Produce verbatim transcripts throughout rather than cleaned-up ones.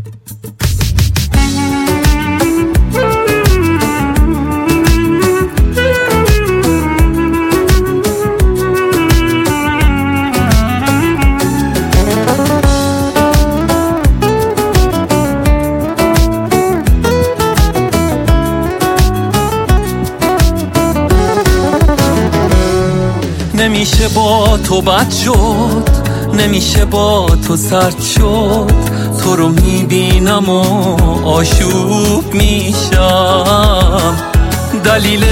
نمیشه با تو بد شد، نمیشه با تو سرد شد، تو رو میبینم و آشوب میشم. دلیل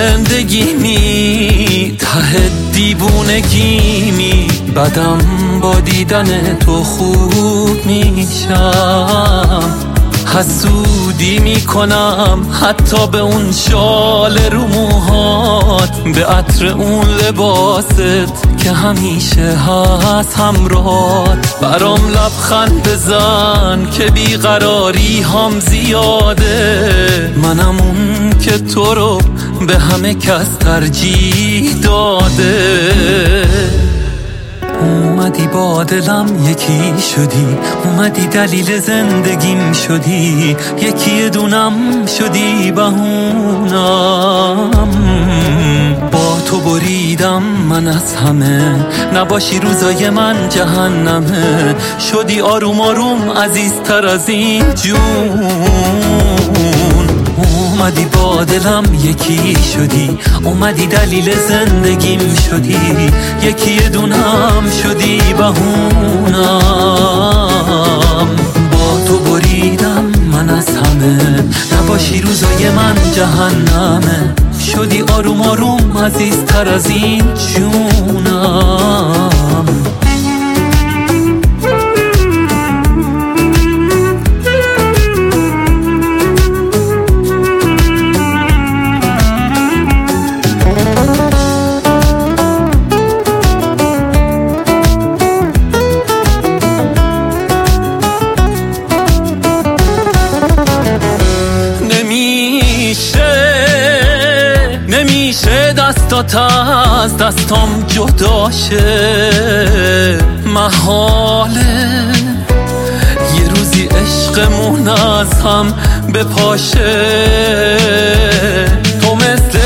زندگیمی ته دیوونگیمی، بدم با دیدن تو خوب میشم. حسودی میکنم حتی به اون شال رو موهات، به عطر اون لباست که همیشه هست همراهات. برام لبخند بزن که بیقراری هم زیاده، منم اون که تو رو به همه کس ترجیح داده. اومدی با دلم یکی شدی، اومدی دلیل زندگیم شدی، یکی دونم شدی بهونم. با تو بریدم من از همه، نباشی روزای من جهنمه. شدی آروم آروم عزیزتر از این جون. اومدی با دلم یکی شدی، اومدی دلیل زندگیم شدی، یکی دونم شدی بهونم. با تو بریدم من از همه، نباشی روزای من جهنمه. شدی آروم آروم عزیزتر از این جونم. نمیشه دستات از دستام جدا شه، محاله یه روزی عشقمون از هم بپاشه. تو مثل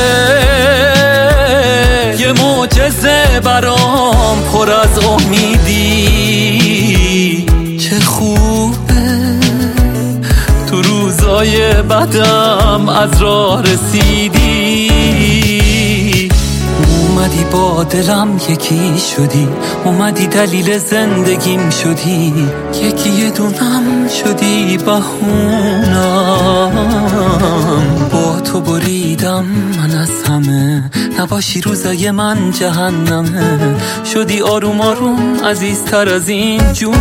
یه معجزه برام پر از امیدی، چه خوبه تو روزای بدم از راه رسیدی. اومدی با دلم یکی شدی، اومدی دلیل زندگیم شدی، یکی دونم شدی بهونم. با تو بریدم من از همه، نباشی روزای من جهنمه. شدی آروم آروم عزیزتر از این جون.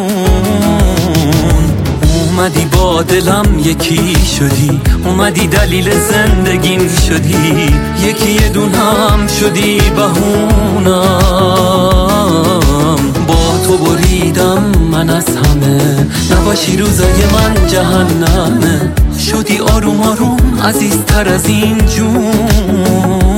اومدی با دلم یکی شدی، اومدی دلیل زندگیم شدی، یکی دونم شدی بهونم. با تو بریدم من از همه، نباشی روزای من جهنمه. شدی آروم آروم عزیزتر از این جون.